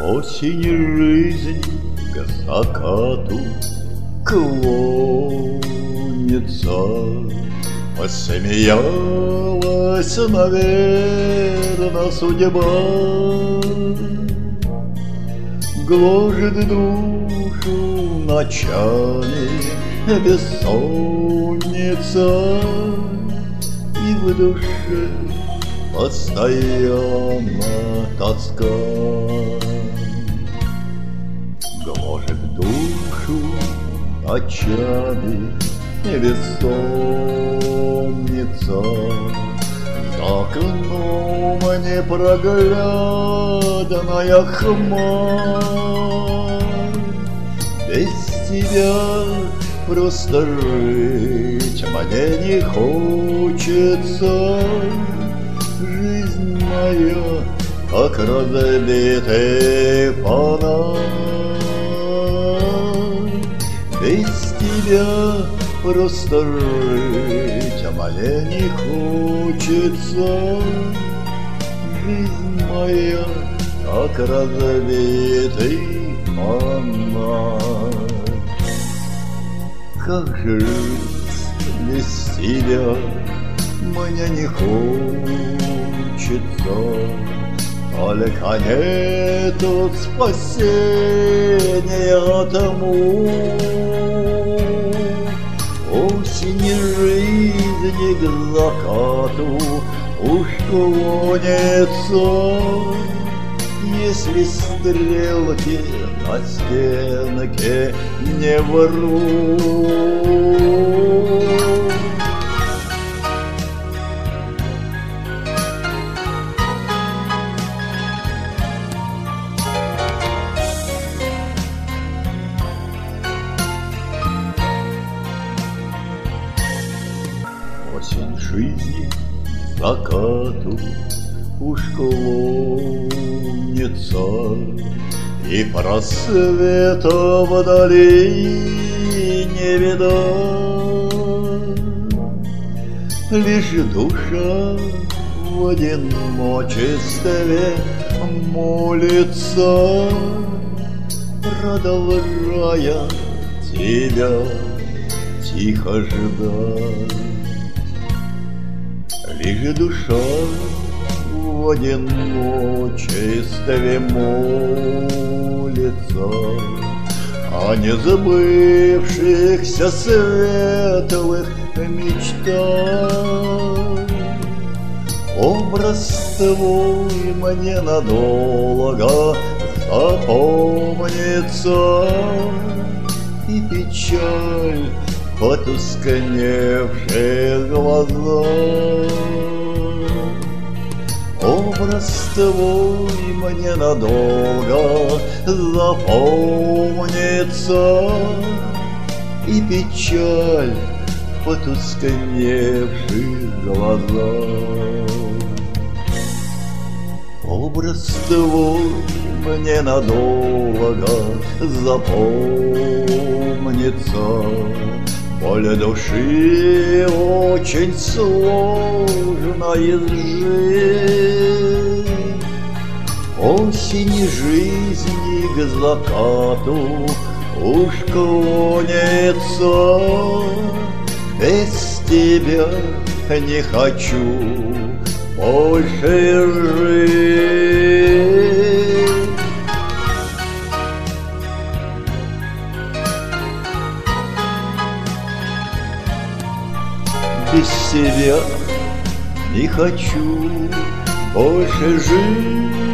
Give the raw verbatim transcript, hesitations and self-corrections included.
Осень жизни к закату клонится. Посмеялась, наверно, судьба, гложет душу ночами бессонница, и в душе постоянно тоска. Гложет душу ночами бессонница, за окном непроглядная хмарь. Без тебя просто жить мне не хочется. Жизнь моя, как разбитый фонарь. Без тебя просто жить мне не хочется. Жизнь моя, как разбитый фонарь. Как же жить без тебя мне не хочется. Только нету спасения тому. Осень жизни к закату уж клонится. Если стрелки на стенке не врут. Осень жизни к закату уж клонится, и просвета вдали не видать. Лишь душа в одиночестве молится, продолжая тебя тихо ждать. Лишь душа в одиночестве молится о незабывшихся светлых мечтах. Образ твой мне надолго запомнится, и печаль потускневших глазах. Образ твой мне надолго запомнится, и печаль потускневших глазах. Образ твой мне надолго запомнится. Боль души очень сложно изжить. Осень жизни к закату уж клонится. Без тебя не хочу больше жить. Без тебя не хочу больше жить.